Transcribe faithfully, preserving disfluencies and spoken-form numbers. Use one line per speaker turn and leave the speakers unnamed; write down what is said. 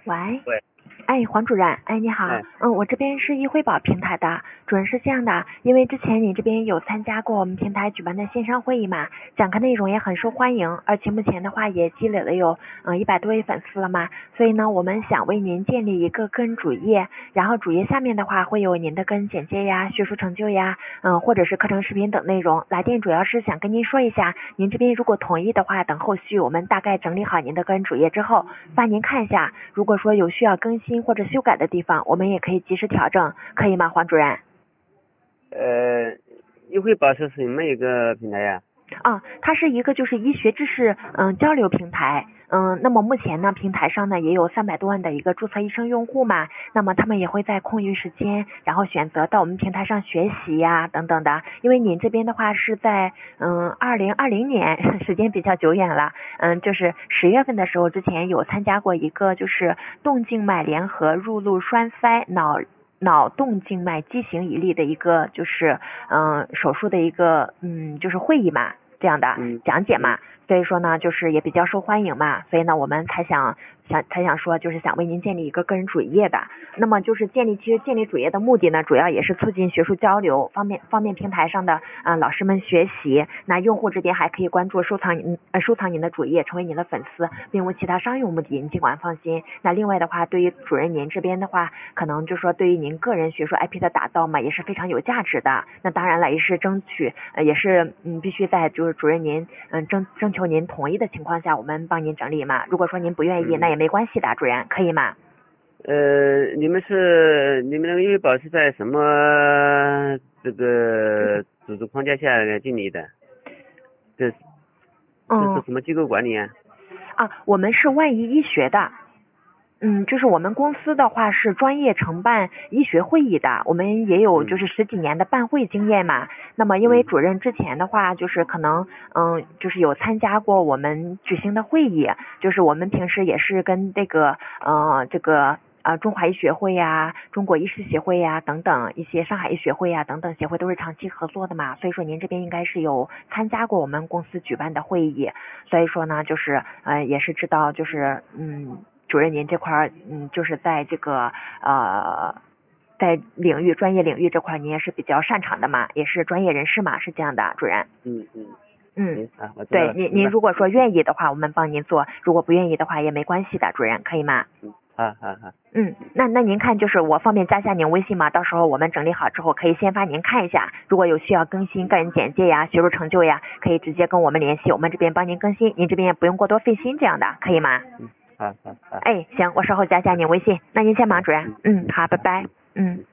喂，
喂，
哎，黄主任，哎，你好，
哎，
嗯，我这边是易惠宝平台的，主任是这样的，因为之前你这边有参加过我们平台举办的线上会议嘛，讲课内容也很受欢迎，而且目前的话也积累了有嗯一百多位粉丝了嘛，所以呢，我们想为您建立一个个人主页，然后主页下面的话会有您的个人简介呀、学术成就呀，嗯，或者是课程视频等内容。来电主要是想跟您说一下，您这边如果同意的话，等后续我们大概整理好您的个人主页之后，发您看一下。如果说有需要更新或者修改的地方，我们也可以及时调整，可以吗，黄主任？
呃，优惠宝是什么一个平台呀？
啊，它是一个就是医学知识嗯交流平台，嗯，那么目前呢平台上呢也有三百多万的一个注册医生用户嘛，那么他们也会在空余时间，然后选择到我们平台上学习呀、等等的。因为您这边的话是在嗯二零二零年，时间比较久远了，嗯，就是十月份的时候之前有参加过一个就是动静脉联合入路栓塞脑。脑动静脉畸形移例的一个就是嗯手术的一个嗯就是会议嘛，这样的
嗯嗯
讲解嘛，所以说呢就是也比较受欢迎嘛，所以呢我们才想想才想说就是想为您建立一个个人主页的。那么就是建立其实建立主页的目的呢，主要也是促进学术交流，方便方便平台上的呃老师们学习。那用户这边还可以关注收藏您呃收藏您的主页，成为您的粉丝，并无其他商用目的，您尽管放心。那另外的话，对于主任您这边的话，可能就说对于您个人学术 I P 的打造嘛，也是非常有价值的。那当然了，也是争取呃也是嗯必须在就是主任您嗯征征求您同意的情况下，我们帮您整理嘛。如果说您不愿意，那也没关系的，主任可以吗？
呃，你们是你们那个优惠宝是在什么这个组织框架下来建立的？这这是
嗯
什么机构管理啊？
啊，我们是万医医学的。嗯，就是我们公司的话是专业承办医学会议的，我们也有就
嗯
是十几年的办会经验嘛。那么因为
嗯
主任之前的话，就是可能嗯，就是有参加过我们举行的会议，就是我们平时也是跟这个呃这个呃中华医学会呀、中国医师协会呀等等一些上海医学会呀等等协会都是长期合作的嘛，所以说您这边应该是有参加过我们公司举办的会议，所以说呢就是呃也是知道就是嗯。主任，您这块儿，嗯，就是在这个呃，在领域专业领域这块，您也是比较擅长的嘛，也是专业人士嘛，是这样的，主任。
嗯嗯，
嗯，
行啊，我知道
对，
了，
您
明白。
您如果说愿意的话，我们帮您做；如果不愿意的话，也没关系的，主任，可以吗？
嗯，好好好。
嗯，那那您看，就是我方便加下您微信吗？到时候我们整理好之后，可以先发您看一下。如果有需要更新个人简介呀、学术成就呀，可以直接跟我们联系，我们这边帮您更新，您这边也不用过多费心，这样的，可以吗？
嗯，好好好。
哎，行，我稍后加下您微信。那您先忙，主任。嗯，好，拜拜。嗯。